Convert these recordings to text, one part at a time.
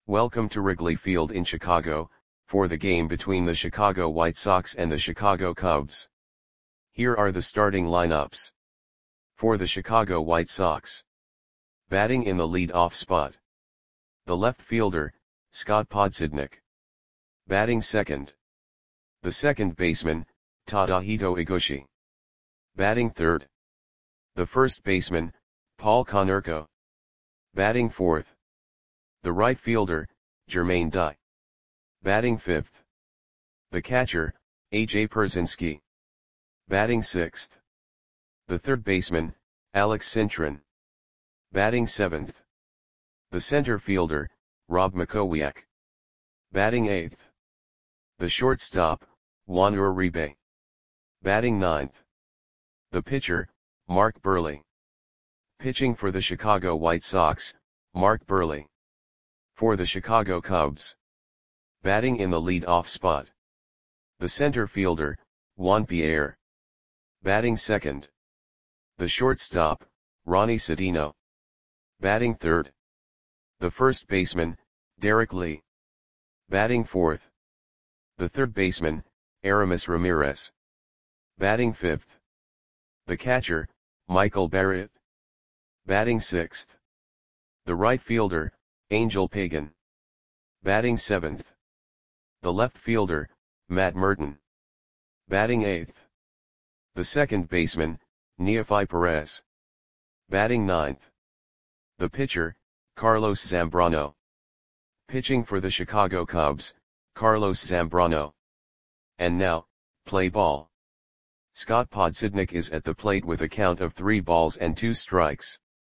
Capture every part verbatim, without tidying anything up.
Welcome to Wrigley Field in Chicago, for the game between the Chicago White Sox and the Chicago Cubs. Here are the starting lineups. For the Chicago White Sox. Batting in the lead-off spot. The left fielder, Scott Podsednik. Batting second. The second baseman, Tadahito Iguchi. Batting third. The first baseman, Paul Konerko. Batting fourth. The right fielder, Jermaine Dye. Batting fifth. The catcher, A J Pierzynski. Batting sixth. The third baseman, Alex Cintron. Batting seventh. The center fielder, Rob Makowiak. Batting eighth. The shortstop, Juan Uribe. Batting ninth. The pitcher, Mark Buehrle. Pitching for the Chicago White Sox, Mark Buehrle. For the Chicago Cubs. Batting in the lead-off spot. The center fielder, Juan Pierre. Batting second. The shortstop, Ronnie Cedeno. Batting third. The first baseman, Derek Lee. Batting fourth. The third baseman, Aramis Ramirez. Batting fifth. The catcher, Michael Barrett. Batting sixth. The right fielder, Angel Pagan. Batting seventh. The left fielder, Matt Merton. Batting eighth. The second baseman, Neofi Perez. Batting ninth. The pitcher, Carlos Zambrano. Pitching for the Chicago Cubs, Carlos Zambrano. And now, play ball. Scott Podsednik is at the plate with a count of three balls and two strikes.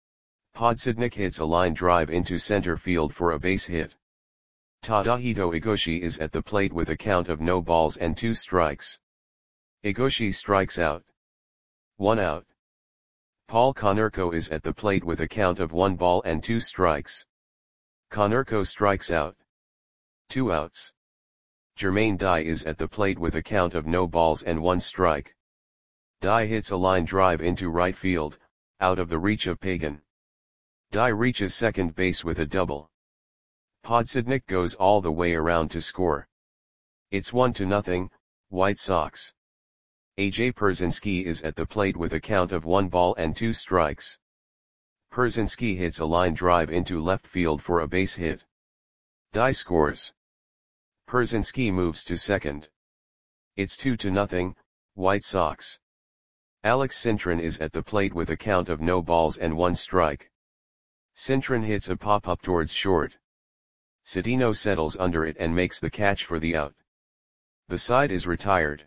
Podsednik hits a line drive into center field for a base hit. Tadahito Iguchi is at the plate with a count of no balls and two strikes. Iguchi strikes out. One out. Paul Konerko is at the plate with a count of one ball and two strikes. Konerko strikes out. Two outs. Jermaine Dye is at the plate with a count of no balls and one strike. Dye hits a line drive into right field, out of the reach of Pagan. Dye reaches second base with a double. Podsednik goes all the way around to score. It's one to nothing, White Sox. A J Pierzynski is at the plate with a count of one ball and two strikes. Pierzynski hits a line drive into left field for a base hit. Dye scores. Pierzynski moves to second. It's two to nothing, White Sox. Alex Cintron is at the plate with a count of no balls and one strike. Cintron hits a pop-up towards short. Cedeno settles under it and makes the catch for the out. The side is retired.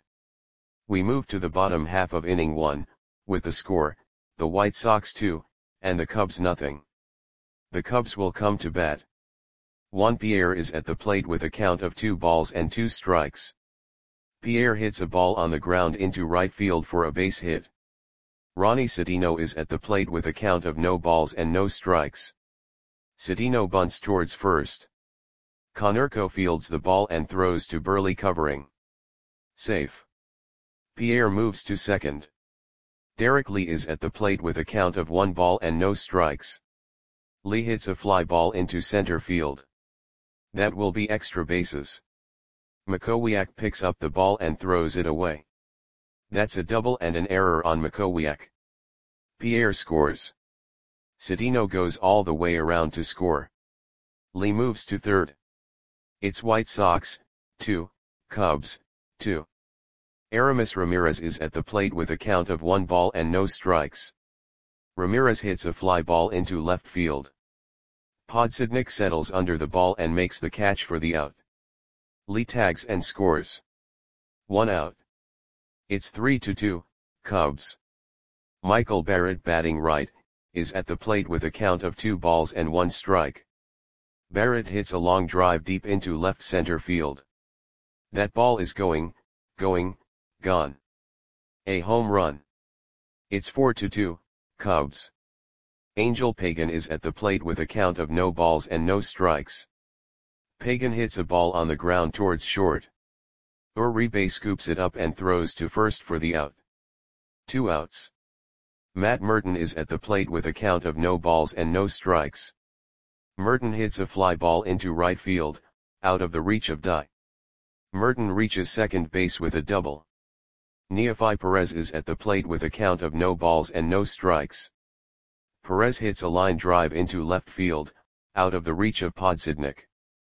We move to the bottom half of inning one, with the score, the White Sox two, and the Cubs nothing. The Cubs will come to bat. Juan Pierre is at the plate with a count of two balls and two strikes. Pierre hits a ball on the ground into right field for a base hit. Ronnie Cedeno is at the plate with a count of no balls and no strikes. Cedeno bunts towards first. Konerko fields the ball and throws to Buehrle covering. Safe. Pierre moves to second. Derek Lee is at the plate with a count of one ball and no strikes. Lee hits a fly ball into center field. That will be extra bases. Makowiak picks up the ball and throws it away. That's a double and an error on Makowiak. Pierre scores. Cedeno goes all the way around to score. Lee moves to third. It's White Sox, two, Cubs, two. Aramis Ramirez is at the plate with a count of one ball and no strikes. Ramirez hits a fly ball into left field. Podsednik settles under the ball and makes the catch for the out. Lee tags and scores. One out. It's three to two, Cubs. Michael Barrett, batting right, is at the plate with a count of two balls and one strike. Barrett hits a long drive deep into left center field. That ball is going, going, gone. A home run. It's four to two, Cubs. Angel Pagan is at the plate with a count of no balls and no strikes. Pagan hits a ball on the ground towards short. Uribe scoops it up and throws to first for the out. Two outs. Matt Merton is at the plate with a count of no balls and no strikes. Merton hits a fly ball into right field, out of the reach of Dye. Merton reaches second base with a double. Neefi Perez is at the plate with a count of no balls and no strikes. Perez hits a line drive into left field, out of the reach of Podsednik.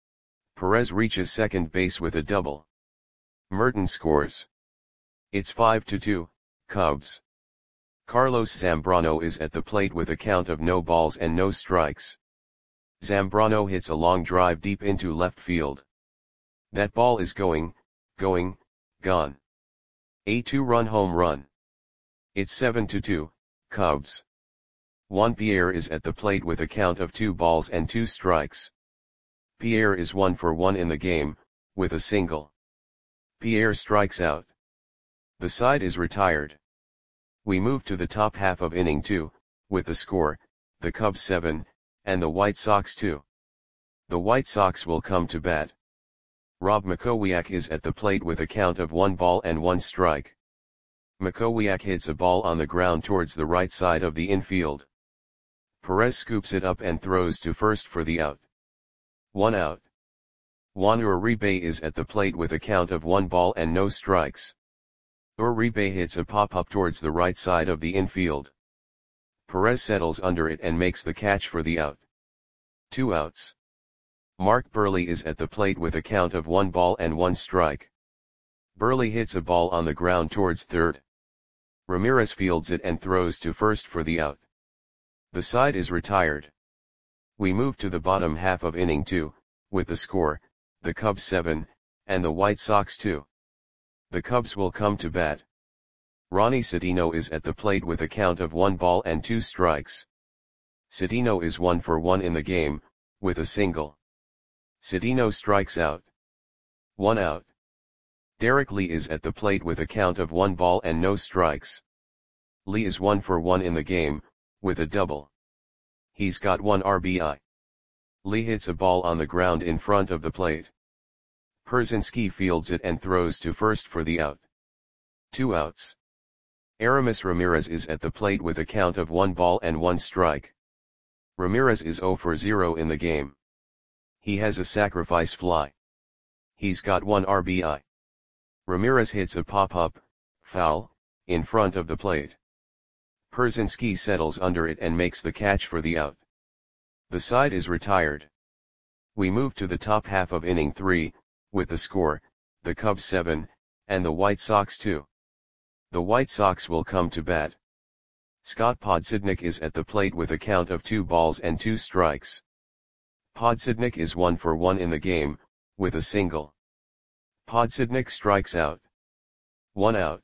Perez reaches second base with a double. Merton scores. It's five to two, Cubs. Carlos Zambrano is at the plate with a count of no balls and no strikes. Zambrano hits a long drive deep into left field. That ball is going, going, gone. A two-run home run. It's seven to two, Cubs. Juan Pierre is at the plate with a count of two balls and two strikes. Pierre is one for one in the game, with a single. Pierre strikes out. The side is retired. We move to the top half of inning two, with the score, the Cubs seven, and the White Sox two. The White Sox will come to bat. Rob Makowiak is at the plate with a count of one ball and one strike. Makowiak hits a ball on the ground towards the right side of the infield. Perez scoops it up and throws to first for the out. One out. Juan Uribe is at the plate with a count of one ball and no strikes. Uribe hits a pop-up towards the right side of the infield. Perez settles under it and makes the catch for the out. Two outs. Mark Buehrle is at the plate with a count of one ball and one strike. Buehrle hits a ball on the ground towards third. Ramirez fields it and throws to first for the out. The side is retired. We move to the bottom half of inning two, with the score, the Cubs seven, and the White Sox two. The Cubs will come to bat. Ronnie Cedeno is at the plate with a count of one ball and two strikes. Cedeno is one for one in the game, with a single. Cedeno strikes out. One out. Derek Lee is at the plate with a count of one ball and no strikes. Lee is one for one in the game, with a double. He's got one R B I. Lee hits a ball on the ground in front of the plate. Pierzynski fields it and throws to first for the out. Two outs. Aramis Ramirez is at the plate with a count of one ball and one strike. Ramirez is zero for zero in the game. He has a sacrifice fly. He's got one R B I. Ramirez hits a pop-up, foul, in front of the plate. Pierzynski settles under it and makes the catch for the out. The side is retired. We move to the top half of inning three, with the score, the Cubs seven, and the White Sox two. The White Sox will come to bat. Scott Podsednik is at the plate with a count of two balls and two strikes. Podsednik is one for one in the game, with a single. Podsednik strikes out. One out.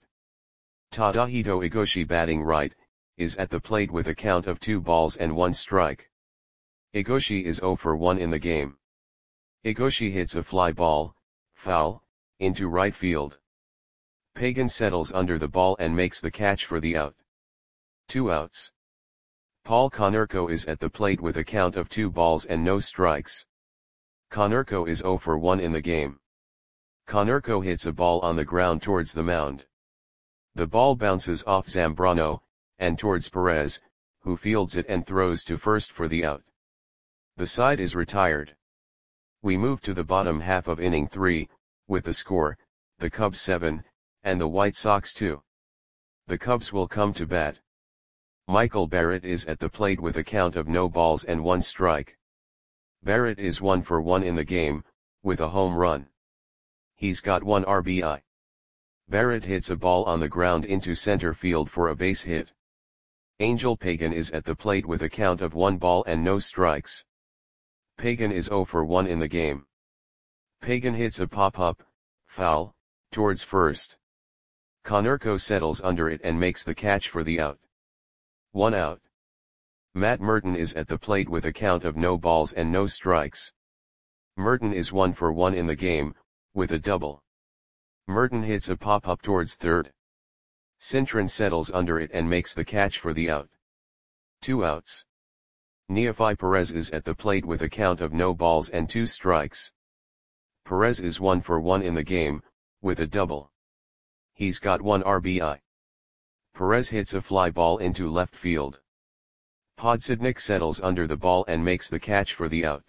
Tadahito Igoshi batting right, is at the plate with a count of two balls and one strike. Igoshi is zero for one in the game. Igoshi hits a fly ball, foul, into right field. Pagan settles under the ball and makes the catch for the out. Two outs. Paul Konerko is at the plate with a count of two balls and no strikes. Konerko is zero for one in the game. Konerko hits a ball on the ground towards the mound. The ball bounces off Zambrano, and towards Perez, who fields it and throws to first for the out. The side is retired. We move to the bottom half of inning three, with the score, the Cubs seven, and the White Sox two. The Cubs will come to bat. Michael Barrett is at the plate with a count of no balls and one strike. Barrett is one for one in the game, with a home run. He's got one R B I. Barrett hits a ball on the ground into center field for a base hit. Angel Pagan is at the plate with a count of one ball and no strikes. Pagan is zero for one in the game. Pagan hits a pop-up, foul, towards first. Konerko settles under it and makes the catch for the out. One out. Matt Merton is at the plate with a count of no balls and no strikes. Merton is one for one in the game, with a double. Merton hits a pop-up towards third. Cintron settles under it and makes the catch for the out. Two outs. Neefi Perez is at the plate with a count of no balls and two strikes. Perez is one for one in the game, with a double. He's got one R B I. Perez hits a fly ball into left field. Podsednik settles under the ball and makes the catch for the out.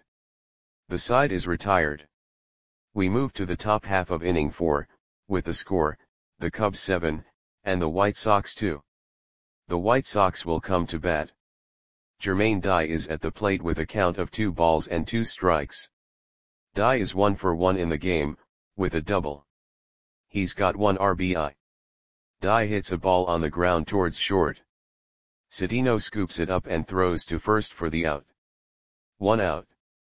The side is retired. We move to the top half of inning four, with the score, the Cubs seven, and the White Sox two. The White Sox will come to bat. Jermaine Dye is at the plate with a count of two balls and two strikes. Dye is one for one in the game, with a double. He's got one R B I. Dye hits a ball on the ground towards short. Cedeno scoops it up and throws to first for the out. One out.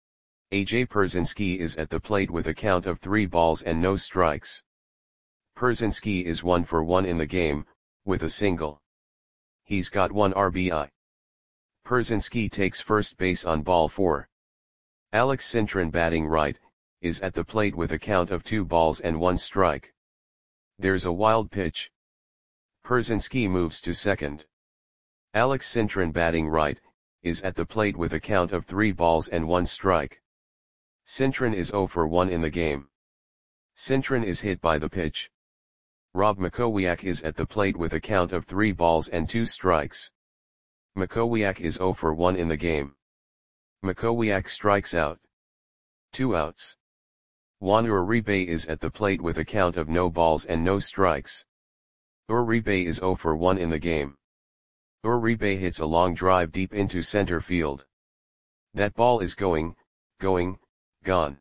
A J Pierzynski is at the plate with a count of three balls and no strikes. Pierzynski is one for one in the game, with a single. He's got one R B I. Pierzynski takes first base on ball four. Alex Cintron, batting right, is at the plate with a count of two balls and one strike. There's a wild pitch. Pierzynski moves to second. Alex Cintron, batting right, is at the plate with a count of three balls and one strike. Cintron is zero for one in the game. Cintron is hit by the pitch. Rob Makowiak is at the plate with a count of three balls and two strikes. Makowiak is zero for one in the game. Makowiak strikes out. Two outs. Juan Uribe is at the plate with a count of no balls and no strikes. Uribe is zero for one in the game. Uribe hits a long drive deep into center field. That ball is going, going, gone.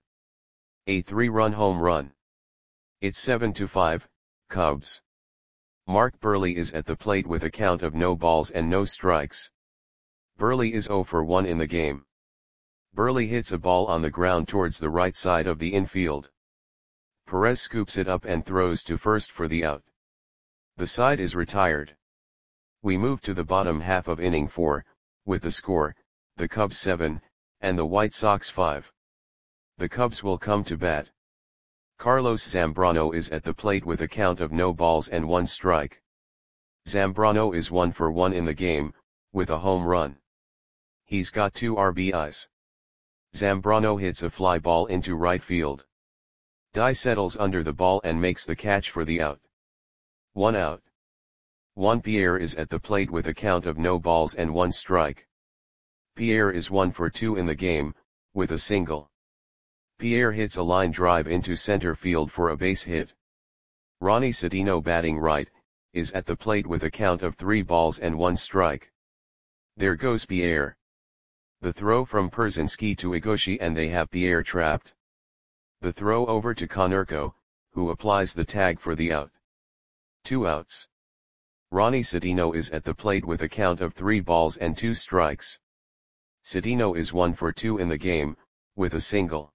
A three-run home run. It's seven to five, Cubs. Mark Buehrle is at the plate with a count of no balls and no strikes. Buehrle is zero for one in the game. Buehrle hits a ball on the ground towards the right side of the infield. Perez scoops it up and throws to first for the out. The side is retired. We move to the bottom half of inning four, with the score, the Cubs seven, and the White Sox five. The Cubs will come to bat. Carlos Zambrano is at the plate with a count of no balls and one strike. Zambrano is one for one in the game, with a home run. He's got two R B Is. Zambrano hits a fly ball into right field. Dye settles under the ball and makes the catch for the out. One out. Juan Pierre is at the plate with a count of no balls and one strike. Pierre is one for two in the game, with a single. Pierre hits a line drive into center field for a base hit. Ronnie Cedeno, batting right, is at the plate with a count of three balls and one strike. There goes Pierre. The throw from Pierzynski to Eguchi and they have Pierre trapped. The throw over to Konerko, who applies the tag for the out. Two outs. Ronnie Cedeno is at the plate with a count of three balls and two strikes. Cedeno is one for two in the game, with a single.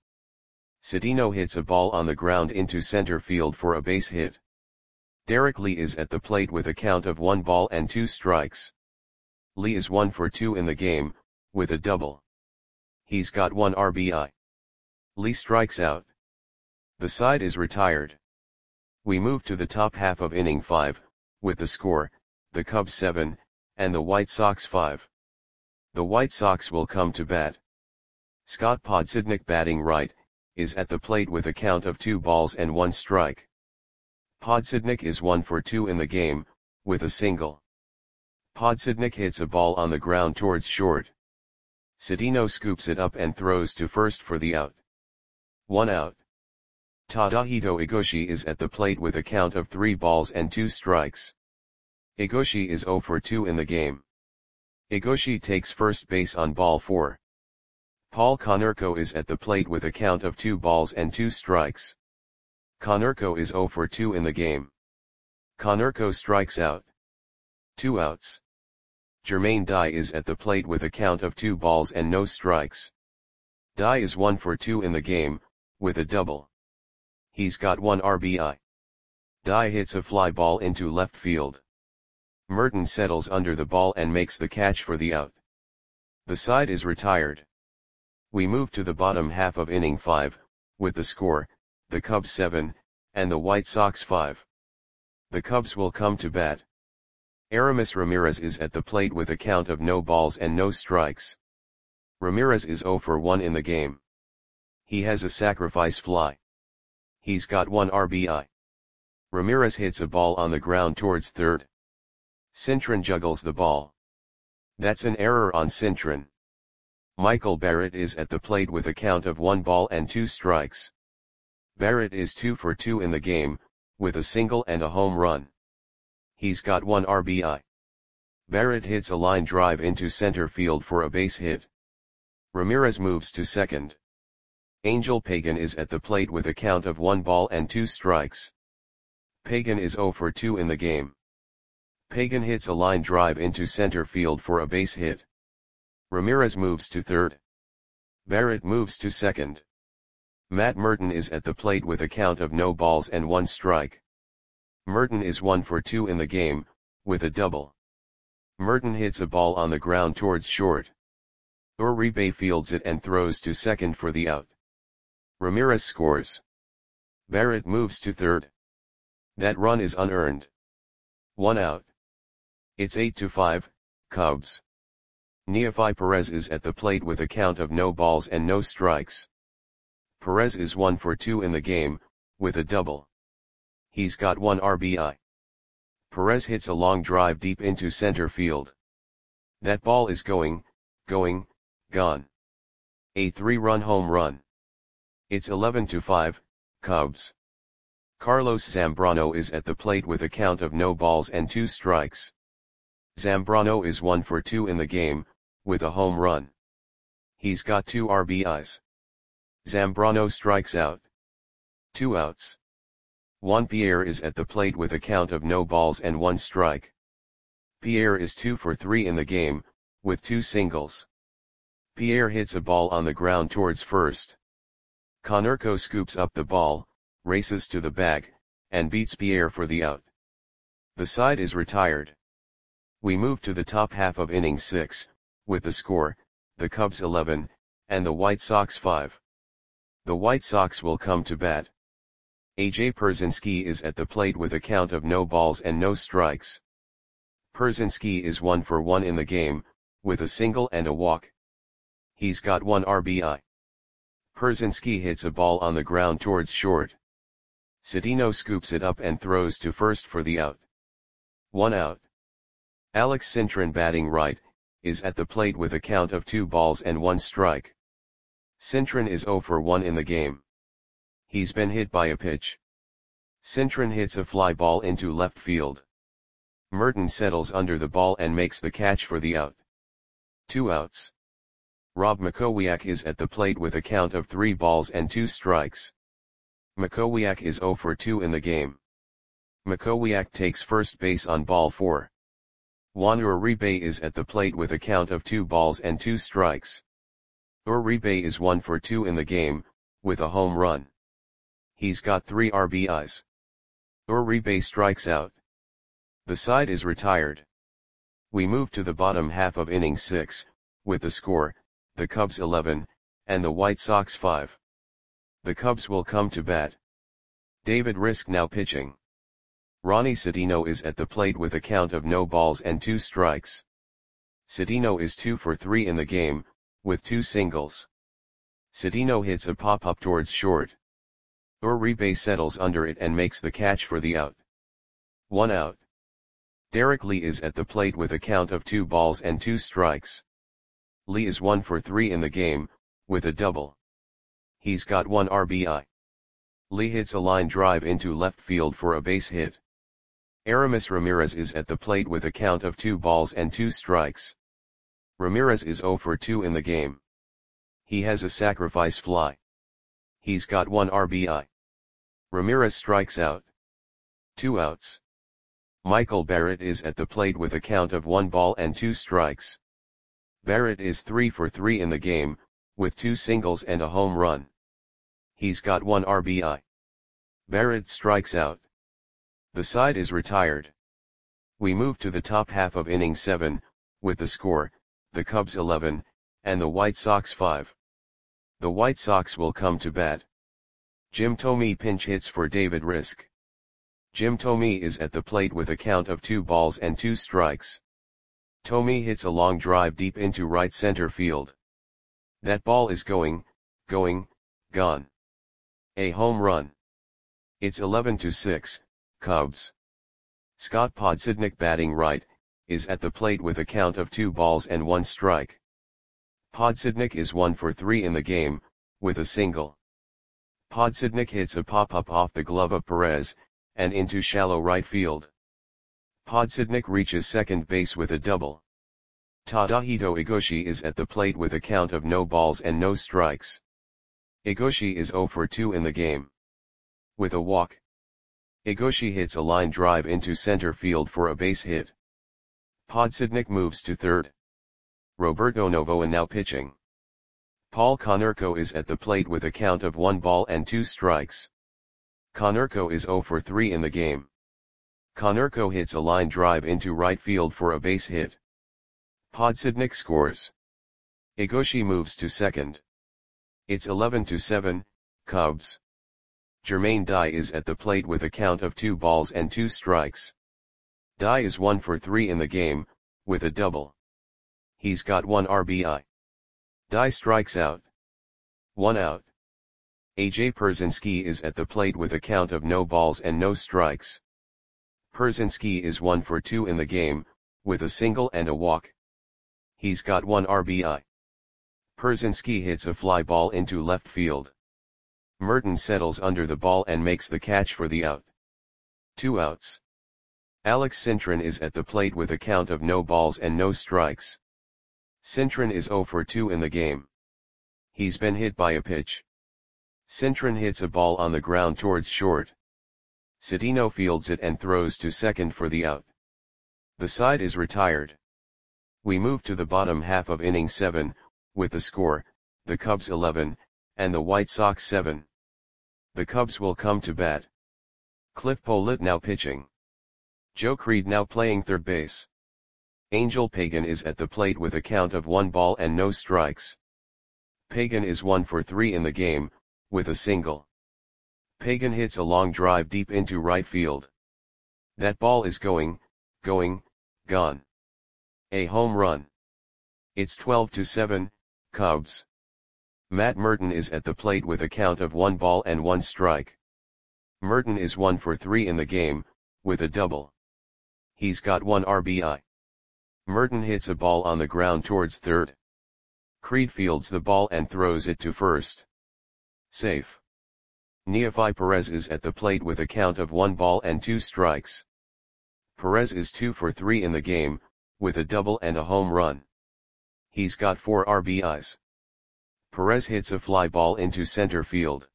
Cedeno hits a ball on the ground into center field for a base hit. Derek Lee is at the plate with a count of one ball and two strikes. Lee is one for two in the game, with a double. He's got one R B I. Lee strikes out. The side is retired. We move to the top half of inning five, with the score, the Cubs seven, and the White Sox five. The White Sox will come to bat. Scott Podsednik, batting right, is at the plate with a count of two balls and one strike. Podsednik is one for two in the game, with a single. Podsednik hits a ball on the ground towards short. Cedeno scoops it up and throws to first for the out. One out. Tadahito Eguchi is at the plate with a count of three balls and two strikes. Eguchi is zero for two in the game. Eguchi takes first base on ball four. Paul Konerko is at the plate with a count of two balls and two strikes. Konerko is zero for two in the game. Konerko strikes out. Two outs. Jermaine Dye is at the plate with a count of two balls and no strikes. Dye is one for two in the game, with a double. He's got one R B I. Dye hits a fly ball into left field. Merton settles under the ball and makes the catch for the out. The side is retired. We move to the bottom half of inning five, with the score, the Cubs seven, and the White Sox five. The Cubs will come to bat. Aramis Ramirez is at the plate with a count of no balls and no strikes. Ramirez is zero for one in the game. He has a sacrifice fly. He's got one R B I. Ramirez hits a ball on the ground towards third. Cintron juggles the ball. That's an error on Cintron. Michael Barrett is at the plate with a count of one ball and two strikes. Barrett is two for two in the game, with a single and a home run. He's got one R B I. Barrett hits a line drive into center field for a base hit. Ramirez moves to second. Angel Pagan is at the plate with a count of one ball and two strikes. Pagan is zero for two in the game. Pagan hits a line drive into center field for a base hit. Ramirez moves to third. Barrett moves to second. Matt Merton is at the plate with a count of no balls and one strike. Merton is one for two in the game, with a double. Merton hits a ball on the ground towards short. Uribe fields it and throws to second for the out. Ramirez scores. Barrett moves to third. That run is unearned. One out. It's eight to five, Cubs. Neefi Perez is at the plate with a count of no balls and no strikes. Perez is one for two in the game, with a double. He's got one R B I. Perez hits a long drive deep into center field. That ball is going, going, gone. A three-run home run. It's eleven to five, Cubs. Carlos Zambrano is at the plate with a count of no balls and two strikes. Zambrano is one for two in the game, with a home run. He's got two R B Is. Zambrano strikes out. Two outs. Juan Pierre is at the plate with a count of no balls and one strike. Pierre is two for three in the game, with two singles. Pierre hits a ball on the ground towards first. Konerko scoops up the ball, races to the bag, and beats Pierre for the out. The side is retired. We move to the top half of inning six, with the score, the Cubs eleven, and the White Sox five. The White Sox will come to bat. A J Pierzynski is at the plate with a count of no balls and no strikes. Pierzynski is one for one in the game, with a single and a walk. He's got one R B I. Pierzynski hits a ball on the ground towards short. Cedeno scoops it up and throws to first for the out. One out. Alex Cintron, batting right, is at the plate with a count of two balls and one strike. Cintron is zero for one in the game. He's been hit by a pitch. Cintron hits a fly ball into left field. Merton settles under the ball and makes the catch for the out. Two outs. Rob Makowiak is at the plate with a count of three balls and two strikes. Makowiak is zero for two in the game. Makowiak takes first base on ball four. Juan Uribe is at the plate with a count of two balls and two strikes. Uribe is one for two in the game, with a home run. He's got three R B Is. Uribe strikes out. The side is retired. We move to the bottom half of inning six, with the score, the Cubs eleven, and the White Sox five. The Cubs will come to bat. David Risk now pitching. Ronnie Cedeno is at the plate with a count of no balls and two strikes. Cedeno is two for three in the game, with two singles. Cedeno hits a pop-up towards short. Uribe settles under it and makes the catch for the out. One out. Derek Lee is at the plate with a count of two balls and two strikes. Lee is one for three in the game, with a double. He's got one R B I. Lee hits a line drive into left field for a base hit. Aramis Ramirez is at the plate with a count of two balls and two strikes. Ramirez is zero for two in the game. He has a sacrifice fly. He's got one R B I. Ramirez strikes out. Two outs. Michael Barrett is at the plate with a count of one ball and two strikes. Barrett is three for three in the game, with two singles and a home run. He's got one R B I. Barrett strikes out. The side is retired. We move to the top half of inning seven, with the score, the Cubs eleven, and the White Sox five. The White Sox will come to bat. Jim Thome pinch hits for David Risk. Jim Thome is at the plate with a count of two balls and two strikes. Thome hits a long drive deep into right center field. That ball is going, going, gone. A home run. It's eleven to six, Cubs. Scott Podsednik, batting right, is at the plate with a count of two balls and one strike. Podsednik is one for three in the game, with a single. Podsednik hits a pop-up off the glove of Perez, and into shallow right field. Podsednik reaches second base with a double. Tadahito Igoshi is at the plate with a count of no balls and no strikes. Igoshi is zero for two in the game. With a walk, Igoshi hits a line drive into center field for a base hit. Podsednik moves to third. Roberto Novoa now pitching. Paul Konerko is at the plate with a count of one ball and two strikes. Konerko is zero for three in the game. Konerko hits a line drive into right field for a base hit. Podsednik scores. Igoshi moves to second. It's eleven to seven, Cubs. Jermaine Dye is at the plate with a count of two balls and two strikes. Dye is one for three in the game, with a double. He's got one R B I. Dye strikes out. One out. A J Pierzynski is at the plate with a count of no balls and no strikes. Pierzynski is one for two in the game, with a single and a walk. He's got one R B I. Pierzynski hits a fly ball into left field. Merton settles under the ball and makes the catch for the out. Two outs. Alex Cintron is at the plate with a count of no balls and no strikes. Cintron is zero for two in the game. He's been hit by a pitch. Cintron hits a ball on the ground towards short. Citino fields it and throws to second for the out. The side is retired. We move to the bottom half of inning seven, with the score, the Cubs eleven, and the White Sox seven. The Cubs will come to bat. Cliff Pollitt now pitching. Joe Creed now playing third base. Angel Pagan is at the plate with a count of one ball and no strikes. Pagan is one for three in the game, with a single. Pagan hits a long drive deep into right field. That ball is going, going, gone. A home run. It's twelve to seven, Cubs. Matt Merton is at the plate with a count of one ball and one strike. Merton is one for three in the game, with a double. He's got one R B I. Merton hits a ball on the ground towards third. Creed fields the ball and throws it to first. Safe. Neofi Perez is at the plate with a count of one ball and two strikes. Perez is two for three in the game, with a double and a home run. He's got four R B Is. Perez hits a fly ball into center field.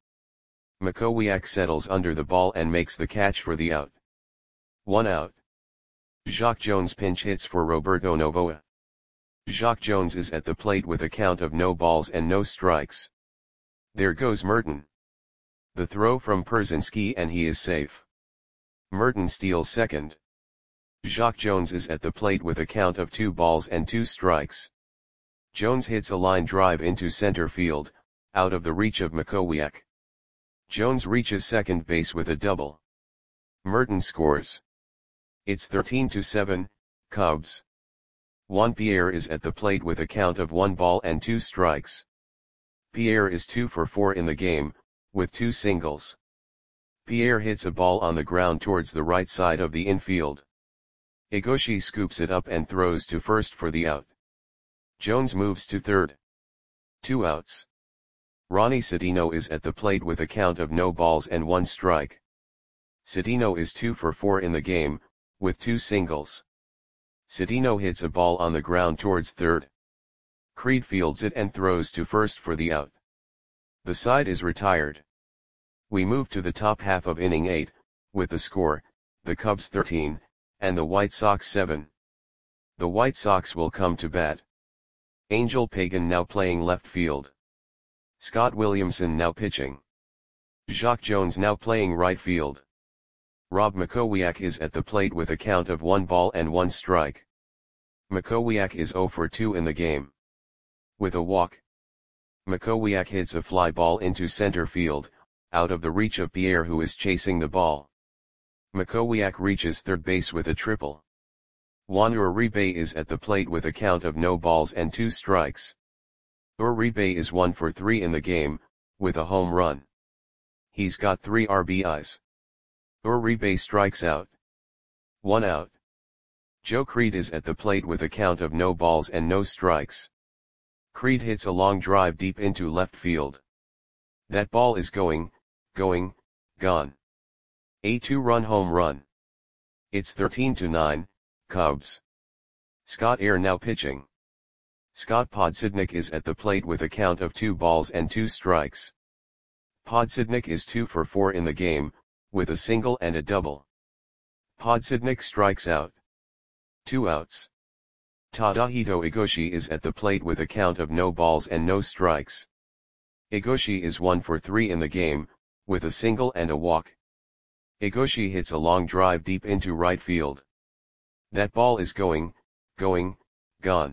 Makowiak settles under the ball and makes the catch for the out. One out. Jacque Jones pinch hits for Roberto Novoa. Jacque Jones is at the plate with a count of no balls and no strikes. There goes Merton. The throw from Pierzynski and he is safe. Merton steals second. Jacque Jones is at the plate with a count of two balls and two strikes. Jones hits a line drive into center field, out of the reach of Makowiak. Jones reaches second base with a double. Merton scores. It's thirteen to seven, Cubs. Juan Pierre is at the plate with a count of one ball and two strikes. Pierre is two for four in the game, with two singles. Pierre hits a ball on the ground towards the right side of the infield. Igoshi scoops it up and throws to first for the out. Jones moves to third. Two outs. Ronnie Citino is at the plate with a count of no balls and one strike. Citino is two for four in the game, with two singles. Citino hits a ball on the ground towards third. Creed fields it and throws to first for the out. The side is retired. We move to the top half of inning eight, with the score, the Cubs thirteen, and the White Sox seven. The White Sox will come to bat. Angel Pagan now playing left field. Scott Williamson now pitching. Jacque Jones now playing right field. Rob Makowiak is at the plate with a count of one ball and one strike. Makowiak is zero for two in the game. With a walk, Makowiak hits a fly ball into center field, out of the reach of Pierre who is chasing the ball. Makowiak reaches third base with a triple. Juan Uribe is at the plate with a count of no balls and two strikes. Uribe is one for three in the game, with a home run. He's got three R B Is. Uribe strikes out. One out. Joe Creed is at the plate with a count of no balls and no strikes. Creed hits a long drive deep into left field. That ball is going, going, gone. A two-run home run. It's thirteen to nine, Cubs. Scott Air now pitching. Scott Podsednik is at the plate with a count of two balls and two strikes. Podsednik is two for four in the game, with a single and a double. Podsednik strikes out. Two outs. Tadahito Igoshi is at the plate with a count of no balls and no strikes. Igoshi is one for three in the game, with a single and a walk. Igoshi hits a long drive deep into right field. That ball is going, going, gone.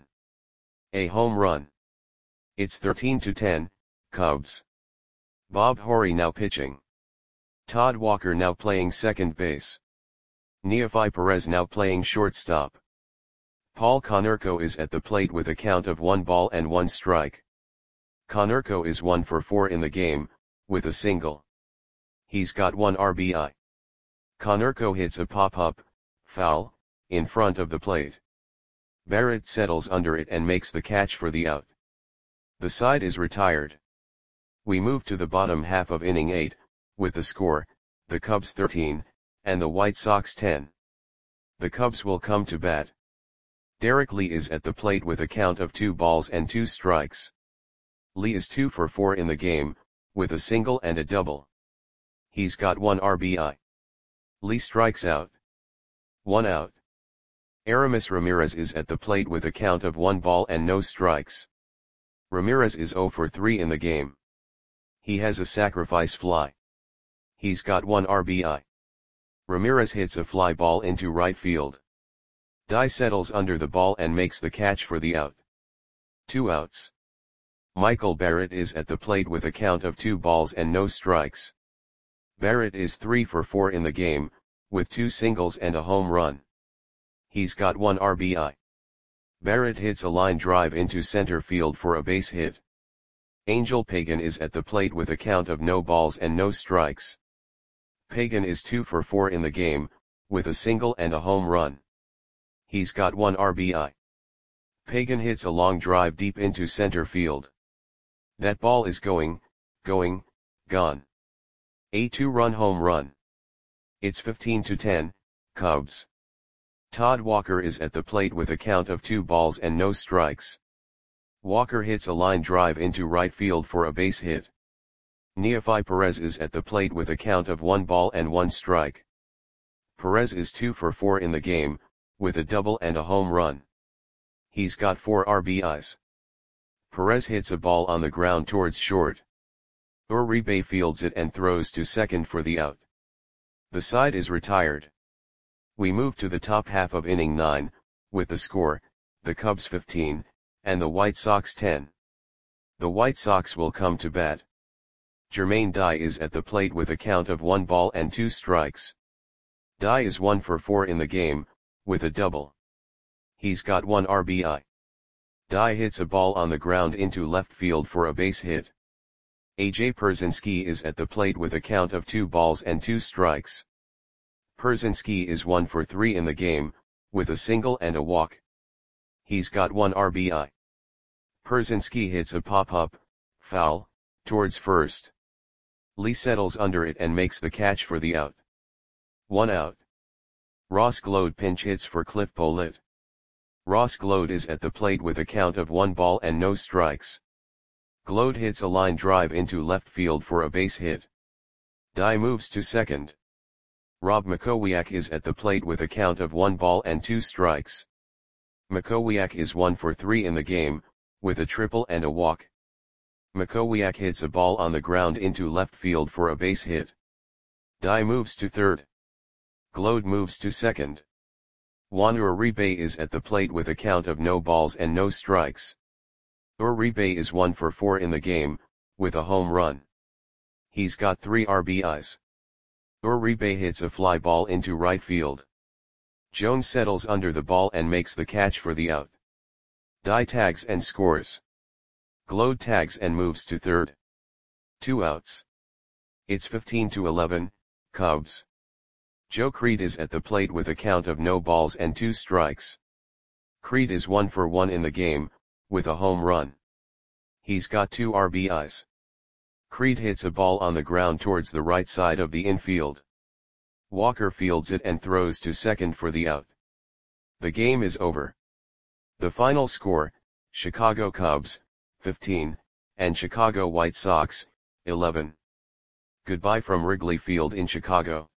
A home run. It's thirteen to ten, Cubs. Bob Horry now pitching. Todd Walker now playing second base. Neofi Perez now playing shortstop. Paul Konerko is at the plate with a count of one ball and one strike. Konerko is one for four in the game, with a single. He's got one R B I. Konerko hits a pop-up, foul, in front of the plate. Barrett settles under it and makes the catch for the out. The side is retired. We move to the bottom half of inning eight, with the score, the Cubs thirteen, and the White Sox ten. The Cubs will come to bat. Derek Lee is at the plate with a count of two balls and two strikes. Lee is two for four in the game, with a single and a double. He's got one R B I. Lee strikes out. One out. Aramis Ramirez is at the plate with a count of one ball and no strikes. Ramirez is zero for three in the game. He has a sacrifice fly. He's got one R B I. Ramirez hits a fly ball into right field. Dye settles under the ball and makes the catch for the out. Two outs. Michael Barrett is at the plate with a count of two balls and no strikes. Barrett is three for four in the game, with two singles and a home run. He's got one R B I. Barrett hits a line drive into center field for a base hit. Angel Pagan is at the plate with a count of no balls and no strikes. Pagan is two for four in the game, with a single and a home run. He's got one R B I. Pagan hits a long drive deep into center field. That ball is going, going, gone. A two-run home run. It's fifteen to ten, Cubs. Todd Walker is at the plate with a count of two balls and no strikes. Walker hits a line drive into right field for a base hit. Neofi Perez is at the plate with a count of one ball and one strike. Perez is two for four in the game, with a double and a home run. He's got four R B Is. Perez hits a ball on the ground towards short. Uribe fields it and throws to second for the out. The side is retired. We move to the top half of inning nine, with the score, the Cubs fifteen, and the White Sox ten. The White Sox will come to bat. Jermaine Dye is at the plate with a count of one ball and two strikes. Dye is one for four in the game, with a double. He's got one R B I. Dye hits a ball on the ground into left field for a base hit. A J Pierzynski is at the plate with a count of two balls and two strikes. Pierzynski is one for three in the game, with a single and a walk. He's got one R B I. Pierzynski hits a pop-up, foul, towards first. Lee settles under it and makes the catch for the out. One out. Ross Glode pinch hits for Cliff Pollitt. Ross Glode is at the plate with a count of one ball and no strikes. Glode hits a line drive into left field for a base hit. Dye moves to second. Rob Makowiak is at the plate with a count of one ball and two strikes. Makowiak is one for three in the game, with a triple and a walk. Makowiak hits a ball on the ground into left field for a base hit. Dye moves to third. Glode moves to second. Juan Uribe is at the plate with a count of no balls and no strikes. Uribe is one for four in the game, with a home run. He's got three R B Is. Uribe hits a fly ball into right field. Jones settles under the ball and makes the catch for the out. Dye tags and scores. Glode tags and moves to third. Two outs. It's fifteen to eleven, Cubs. Joe Creed is at the plate with a count of no balls and two strikes. Creed is one for one in the game, with a home run. He's got two R B Is. Creed hits a ball on the ground towards the right side of the infield. Walker fields it and throws to second for the out. The game is over. The final score, Chicago Cubs, fifteen, and Chicago White Sox, eleven. Goodbye from Wrigley Field in Chicago.